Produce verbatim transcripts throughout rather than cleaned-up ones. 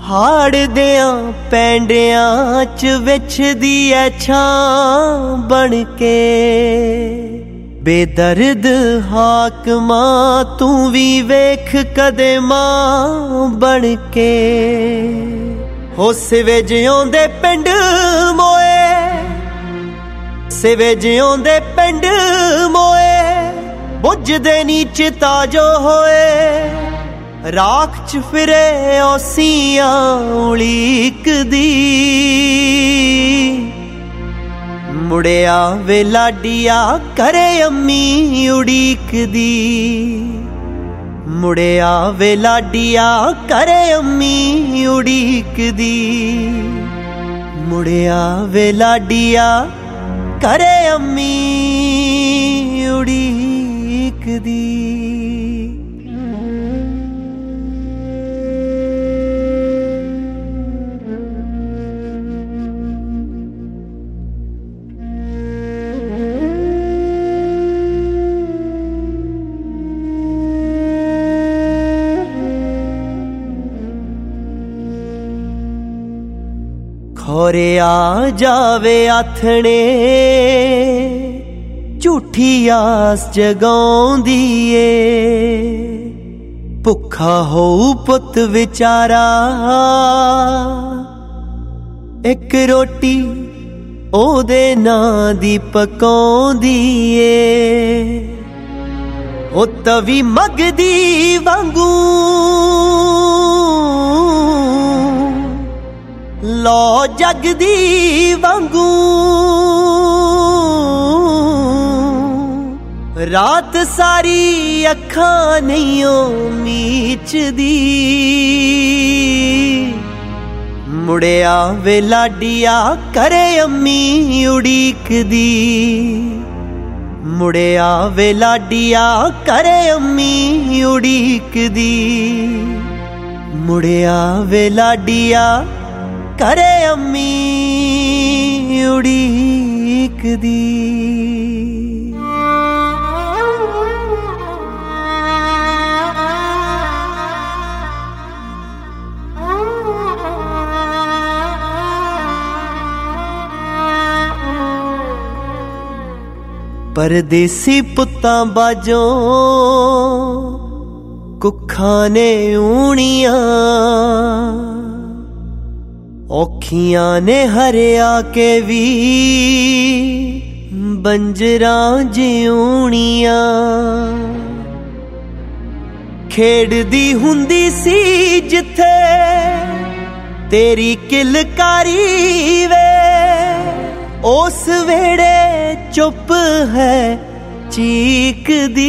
हाड़ दियां पैंडियां च विछदी ऐ छां बन के। बेदर्द हाकमा तू भी वेख कदे मां बन के। हो सिवे जिउंदे पिंड मोए, सिवे जिउंदे पिंड मोए, बुझदे नी चिता जो होए। राख च फिरे औसियां उड़ीकदी, मुड़िया वे लाडिया करे अम्मी उड़ीकदी। मुड़िया वे लाडिया करे अम्मी उड़ीकदी। मुड़िया वे लाडिया करे अम्मी उड़ीकदी। खोरे आ जावे आथने झूठी आस जगाउंदी ए। भुखा हो पुत विचारा एक रोटी ओदे नां दी पकाउंदी ए। ओ तवी मगदी वांगू लो जगदी वांगू। रात सारी अखां नहीं मीचदी। मुड़िया वे लाडिया करे अम्मी उड़ीकदी। मुड़िया वे लाडिया करे अम्मी उड़ीकदी। मुड़िया वे लाडिया करे अम्मी उड़ीकदी। परदेसी पुत्तां बाजों कुखां ने ऊणियां। औखियां ने हरिया के भी बंजरां जिउणियां। खेड़दी हुंदी सी जिथे तेरी किलकारी वे। उस वेड़े चुप है चीकदी।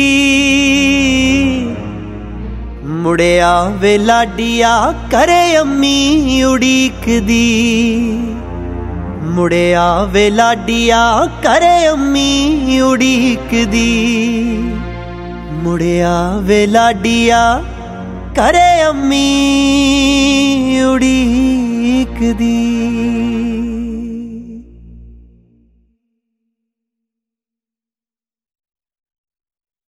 मुड़िया वे लाडिया करे अम्मी उड़ीकदी। मुड़िया वे लाडिया करे अम्मी उड़ीकदी। मुड़िया वे लाडिया करे अम्मी उड़ीकदी।